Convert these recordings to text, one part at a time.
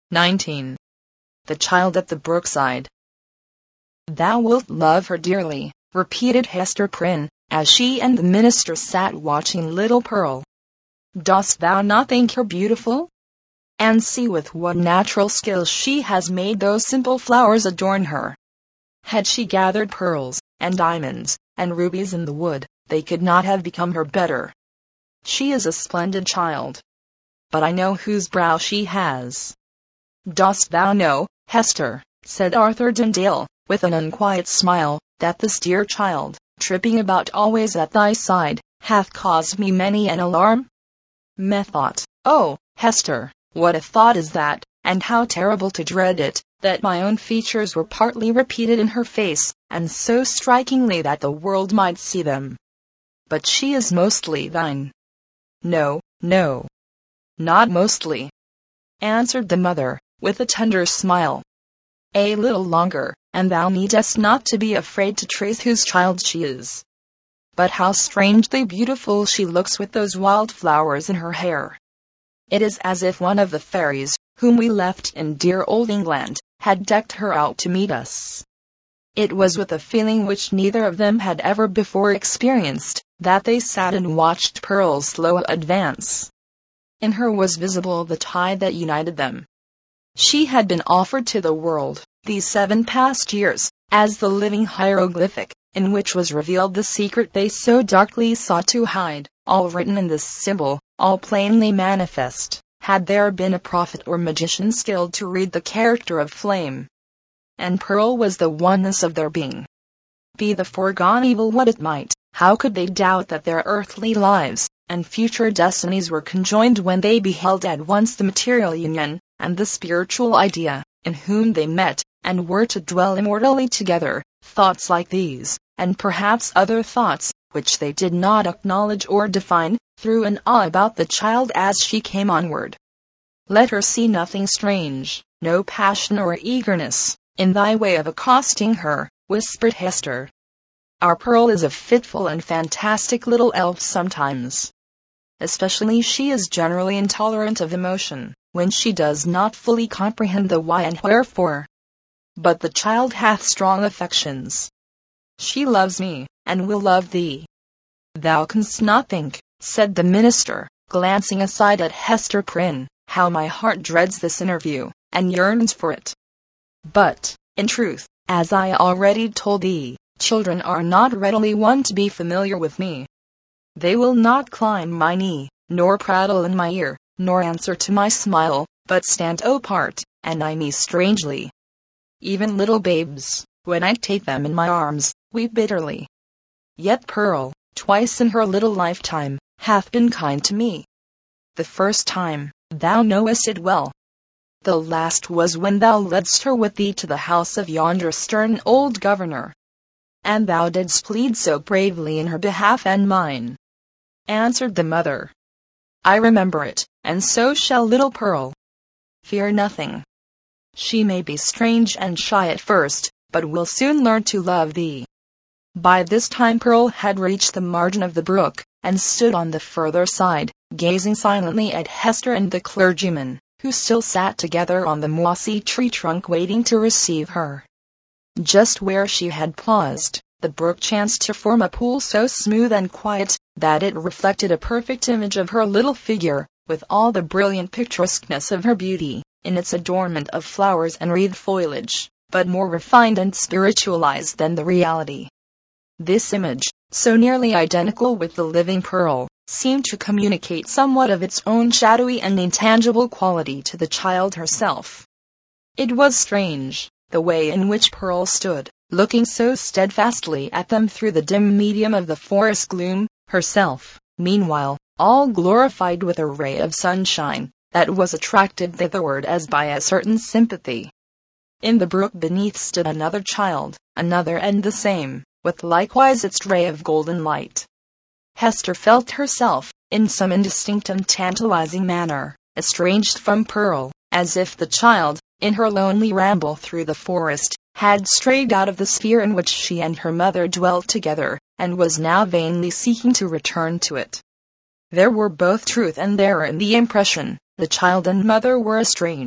19. The Child at the Brookside. "Thou wilt love her dearly," repeated Hester Prynne, as she and the minister sat watching little Pearl. "Dost thou not think her beautiful? And see with what natural skill she has made those simple flowers adorn her. Had she gathered pearls, and diamonds, and rubies in the wood, they could not have become her better. She is a splendid child. But I know whose brow she has." "Dost thou know, Hester," said Arthur Dundale, with an unquiet smile, "that this dear child, tripping about always at thy side, hath caused me many an alarm? Methought, oh, Hester, what a thought is that, and how terrible to dread it, that my own features were partly repeated in her face, and so strikingly that the world might see them. But she is mostly thine." "No, no, not mostly," answered the mother, with a tender smile. "A little longer, and thou needest not to be afraid to trace whose child she is. But how strangely beautiful she looks with those wild flowers in her hair. It is as if one of the fairies, whom we left in dear old England, had decked her out to meet us." It was with a feeling which neither of them had ever before experienced, that they sat and watched Pearl's slow advance. In her was visible the tie that united them. She had been offered to the world, these 7 past years, as the living hieroglyphic, in which was revealed the secret they so darkly sought to hide, all written in this symbol, all plainly manifest, had there been a prophet or magician skilled to read the character of flame. And Pearl was the oneness of their being. Be the foregone evil what it might, how could they doubt that their earthly lives and future destinies were conjoined when they beheld at once the material union, and the spiritual idea, in whom they met, and were to dwell immortally together? Thoughts like these, and perhaps other thoughts, which they did not acknowledge or define, threw an awe about the child as she came onward. "Let her see nothing strange, no passion or eagerness, in thy way of accosting her," whispered Hester. "Our Pearl is a fitful and fantastic little elf sometimes. Especially she is generally intolerant of emotion, when she does not fully comprehend the why and wherefore. But the child hath strong affections. She loves me, and will love thee. Thou canst not think," said the minister, glancing aside at Hester Prynne, "how my heart dreads this interview, and yearns for it. But, in truth, as I already told thee, children are not readily won to be familiar with me. They will not climb my knee, nor prattle in my ear, nor answer to my smile, but stand apart, and eye me strangely. Even little babes, when I take them in my arms, weep bitterly. Yet Pearl, twice in her little lifetime, hath been kind to me. The first time, thou knowest it well. The last was when thou ledst her with thee to the house of yonder stern old governor. And thou didst plead so bravely in her behalf and mine," answered the mother. "I remember it, and so shall little Pearl. Fear nothing. She may be strange and shy at first, but will soon learn to love thee." By this time Pearl had reached the margin of the brook, and stood on the further side, gazing silently at Hester and the clergyman, who still sat together on the mossy tree trunk waiting to receive her. Just where she had paused, the brook chanced to form a pool so smooth and quiet, that it reflected a perfect image of her little figure, with all the brilliant picturesqueness of her beauty, in its adornment of flowers and wreathed foliage, but more refined and spiritualized than the reality. This image, so nearly identical with the living Pearl, seemed to communicate somewhat of its own shadowy and intangible quality to the child herself. It was strange, the way in which Pearl stood, looking so steadfastly at them through the dim medium of the forest gloom, herself, meanwhile, all glorified with a ray of sunshine, that was attracted thitherward as by a certain sympathy. In the brook beneath stood another child, another and the same, with likewise its ray of golden light. Hester felt herself, in some indistinct and tantalizing manner, estranged from Pearl, as if the child, in her lonely ramble through the forest, had strayed out of the sphere in which she and her mother dwelt together, and was now vainly seeking to return to it. There were both truth and error in the impression. The child and mother were estranged,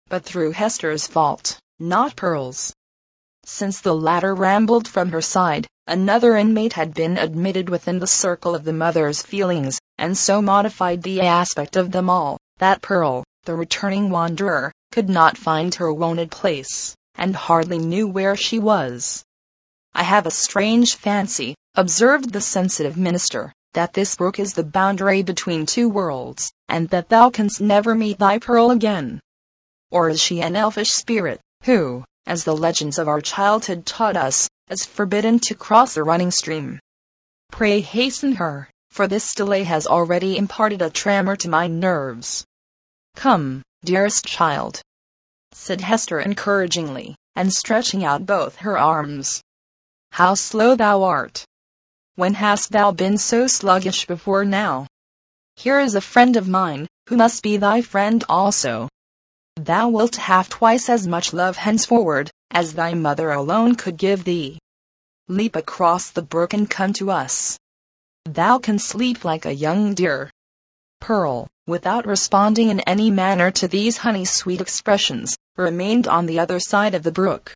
but through Hester's fault, not Pearl's. Since the latter rambled from her side, another inmate had been admitted within the circle of the mother's feelings, and so modified the aspect of them all, that Pearl, the returning wanderer, could not find her wonted place, and hardly knew where she was. "I have a strange fancy," observed the sensitive minister, "that this brook is the boundary between two worlds, and that thou canst never meet thy Pearl again. Or is she an elfish spirit, who, as the legends of our childhood taught us, is forbidden to cross the running stream? Pray hasten her, for this delay has already imparted a tremor to my nerves." "Come, dearest child," said Hester encouragingly, and stretching out both her arms. "How slow thou art! When hast thou been so sluggish before now? Here is a friend of mine, who must be thy friend also. Thou wilt have twice as much love henceforward, as thy mother alone could give thee. Leap across the brook and come to us. Thou canst sleep like a young deer." Pearl, without responding in any manner to these honey-sweet expressions, remained on the other side of the brook.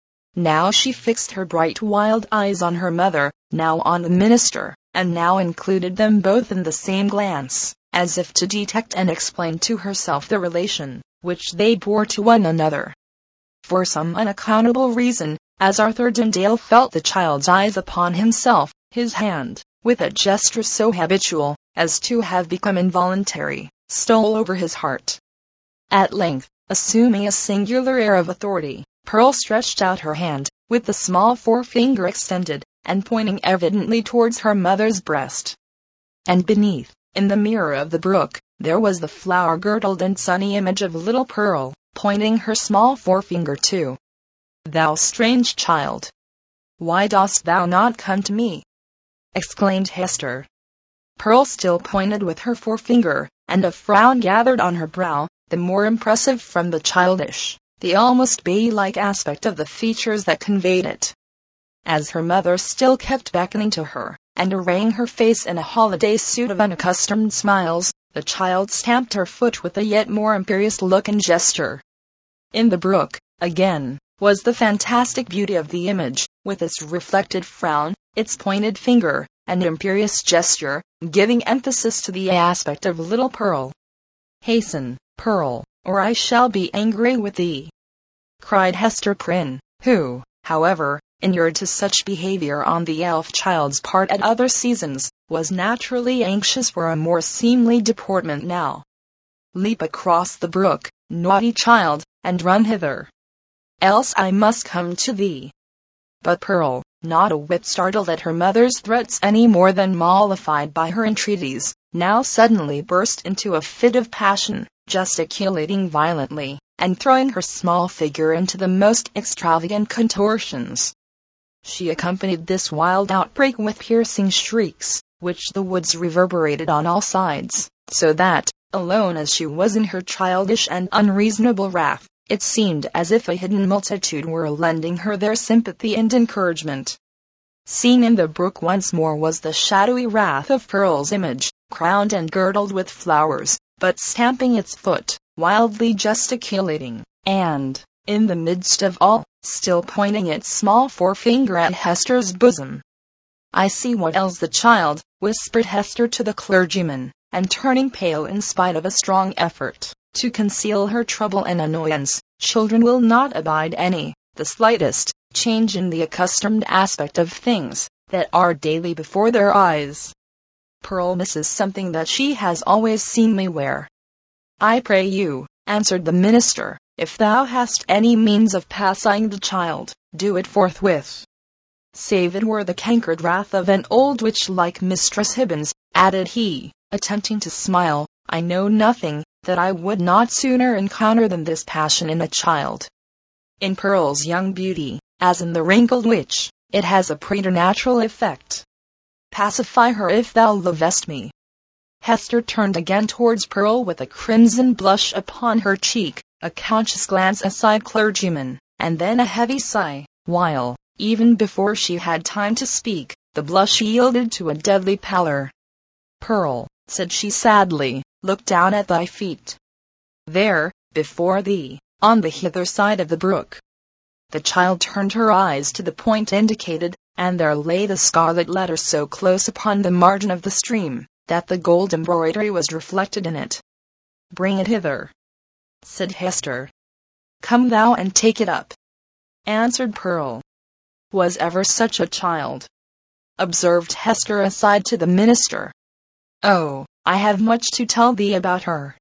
Now she fixed her bright wild eyes on her mother, now on the minister, and now included them both in the same glance, as if to detect and explain to herself the relation which they bore to one another. For some unaccountable reason, as Arthur Dundale felt the child's eyes upon himself, his hand, with a gesture so habitual as to have become involuntary, stole over his heart. At length, assuming a singular air of authority, Pearl stretched out her hand, with the small forefinger extended, and pointing evidently towards her mother's breast. And beneath, in the mirror of the brook, there was the flower-girdled and sunny image of little Pearl, pointing her small forefinger too. "Thou strange child! Why dost thou not come to me?" exclaimed Hester. Pearl still pointed with her forefinger, and a frown gathered on her brow, the more impressive from the childish, the almost baby-like aspect of the features that conveyed it. As her mother still kept beckoning to her, and arraying her face in a holiday suit of unaccustomed smiles, the child stamped her foot with a yet more imperious look and gesture. In the brook, again, was the fantastic beauty of the image, with its reflected frown, its pointed finger, and imperious gesture, giving emphasis to the aspect of little Pearl. "Hasten, Pearl, or I shall be angry with thee," cried Hester Prynne, who, however, inured to such behavior on the elf child's part at other seasons, was naturally anxious for a more seemly deportment now. "Leap across the brook, naughty child, and run hither. Else I must come to thee." But Pearl, not a whit startled at her mother's threats any more than mollified by her entreaties, now suddenly burst into a fit of passion, gesticulating violently, and throwing her small figure into the most extravagant contortions. She accompanied this wild outbreak with piercing shrieks, which the woods reverberated on all sides, so that, alone as she was in her childish and unreasonable wrath, it seemed as if a hidden multitude were lending her their sympathy and encouragement. Seen in the brook once more was the shadowy wrath of Pearl's image, crowned and girdled with flowers, but stamping its foot, wildly gesticulating, and, in the midst of all, still pointing its small forefinger at Hester's bosom. "I see what ails the child," whispered Hester to the clergyman, and turning pale in spite of a strong effort to conceal her trouble and annoyance. "Children will not abide the slightest, change in the accustomed aspect of things that are daily before their eyes. Pearl misses something that she has always seen me wear." "I pray you," answered the minister, "if thou hast any means of pacifying the child, do it forthwith. Save it were the cankered wrath of an old witch like Mistress Hibbins," added he, attempting to smile, "I know nothing that I would not sooner encounter than this passion in a child. In Pearl's young beauty, as in the wrinkled witch, it has a preternatural effect. Pacify her if thou lovest me." Hester turned again towards Pearl with a crimson blush upon her cheek, a conscious glance aside clergyman, and then a heavy sigh, while, even before she had time to speak, the blush yielded to a deadly pallor. "Pearl," said she sadly, "look down at thy feet. There, before thee, on the hither side of the brook. The child turned her eyes to the point indicated, and there lay the scarlet letter so close upon the margin of the stream, that the gold embroidery was reflected in it. "Bring it hither," said Hester. "Come thou and take it up," answered Pearl. "Was ever such a child?" observed Hester aside to the minister. "Oh, I have much to tell thee about her.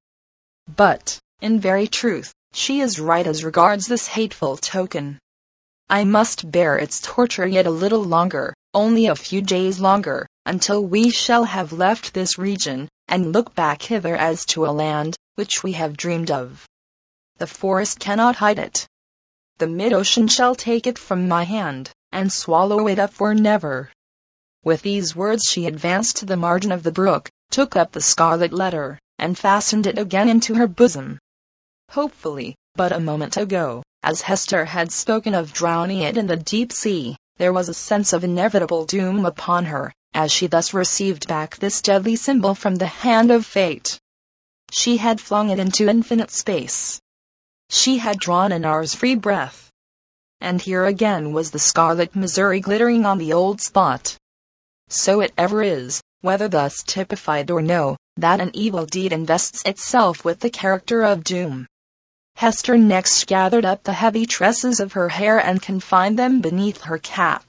But, in very truth, she is right as regards this hateful token. I must bear its torture yet a little longer, only a few days longer, until we shall have left this region, and look back hither as to a land, which we have dreamed of. The forest cannot hide it. The mid-ocean shall take it from my hand, and swallow it up for never." With these words she advanced to the margin of the brook, took up the scarlet letter, and fastened it again into her bosom. Hopefully, but a moment ago, as Hester had spoken of drowning it in the deep sea, there was a sense of inevitable doom upon her, as she thus received back this deadly symbol from the hand of fate. She had flung it into infinite space. She had drawn an hour's free breath. And here again was the scarlet misery glittering on the old spot. So it ever is, whether thus typified or no, that an evil deed invests itself with the character of doom. Hester next gathered up the heavy tresses of her hair and confined them beneath her cap.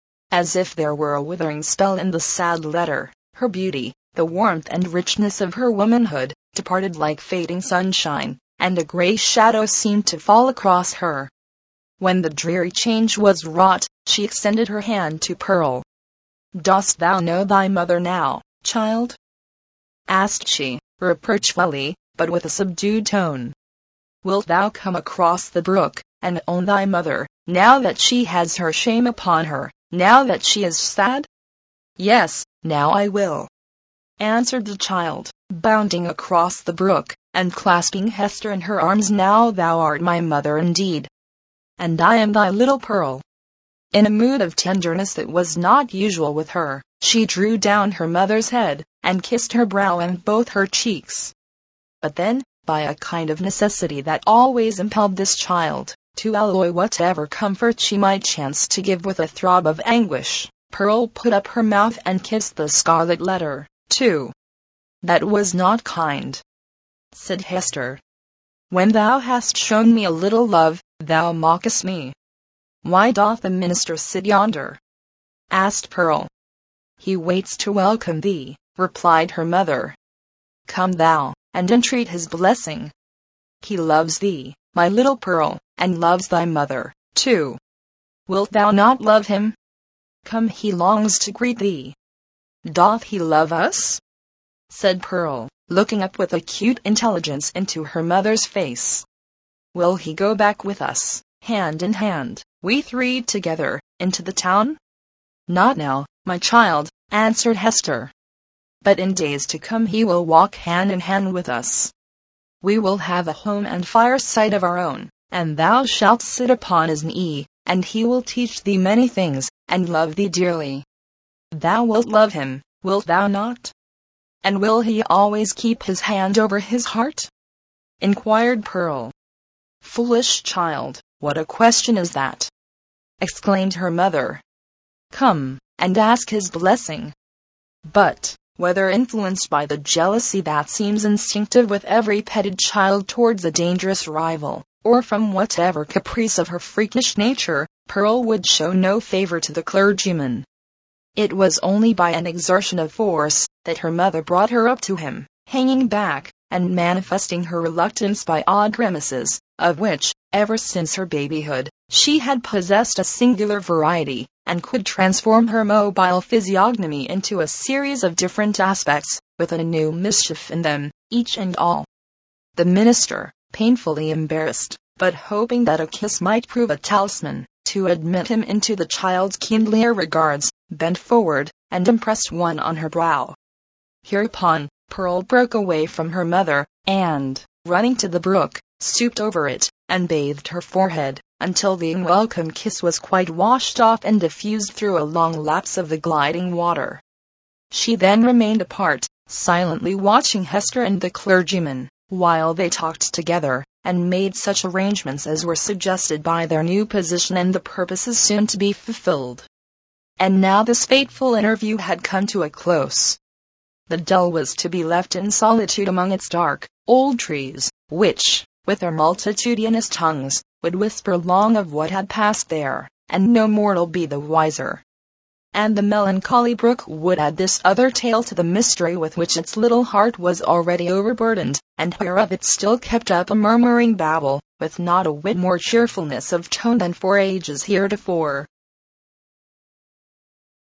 As if there were a withering spell in the sad letter, her beauty, the warmth and richness of her womanhood, departed like fading sunshine, and a grey shadow seemed to fall across her. When the dreary change was wrought, she extended her hand to Pearl. "Dost thou know thy mother now, child?" asked she, reproachfully, but with a subdued tone. "Wilt thou come across the brook, and own thy mother, now that she has her shame upon her, now that she is sad?" "Yes, now I will," answered the child, bounding across the brook, and clasping Hester in her arms. "Now thou art my mother indeed, and I am thy little Pearl." In a mood of tenderness that was not usual with her, she drew down her mother's head, and kissed her brow and both her cheeks. But then, by a kind of necessity that always impelled this child to alloy whatever comfort she might chance to give with a throb of anguish, Pearl put up her mouth and kissed the scarlet letter, too. "That was not kind," said Hester. "When thou hast shown me a little love, thou mockest me." "Why doth the minister sit yonder?" asked Pearl. "He waits to welcome thee," replied her mother. "Come thou, and entreat his blessing. He loves thee, my little Pearl, and loves thy mother, too. Wilt thou not love him? Come, he longs to greet thee." "Doth he love us?" said Pearl, looking up with acute intelligence into her mother's face. "Will he go back with us, hand in hand, we three together, into the town?" "Not now, my child," answered Hester. "But in days to come he will walk hand in hand with us. We will have a home and fireside of our own, and thou shalt sit upon his knee, and he will teach thee many things, and love thee dearly. Thou wilt love him, wilt thou not?" "And will he always keep his hand over his heart?" inquired Pearl. "Foolish child, what a question is that!" exclaimed her mother. "Come, and ask his blessing." But, whether influenced by the jealousy that seems instinctive with every petted child towards a dangerous rival, or from whatever caprice of her freakish nature, Pearl would show no favor to the clergyman. It was only by an exertion of force that her mother brought her up to him, hanging back, and manifesting her reluctance by odd grimaces, of which, ever since her babyhood, she had possessed a singular variety, and could transform her mobile physiognomy into a series of different aspects, with a new mischief in them, each and all. The minister, painfully embarrassed, but hoping that a kiss might prove a talisman to admit him into the child's kindlier regards, bent forward, and impressed one on her brow. Hereupon, Pearl broke away from her mother, and, running to the brook, stooped over it, and bathed her forehead, until the unwelcome kiss was quite washed off and diffused through a long lapse of the gliding water. She then remained apart, silently watching Hester and the clergyman, while they talked together, and made such arrangements as were suggested by their new position and the purposes soon to be fulfilled. And now this fateful interview had come to a close. The dell was to be left in solitude among its dark, old trees, which, with their multitudinous tongues, would whisper long of what had passed there, and no mortal be the wiser. And the melancholy brook would add this other tale to the mystery with which its little heart was already overburdened, and whereof it still kept up a murmuring babble, with not a whit more cheerfulness of tone than for ages heretofore.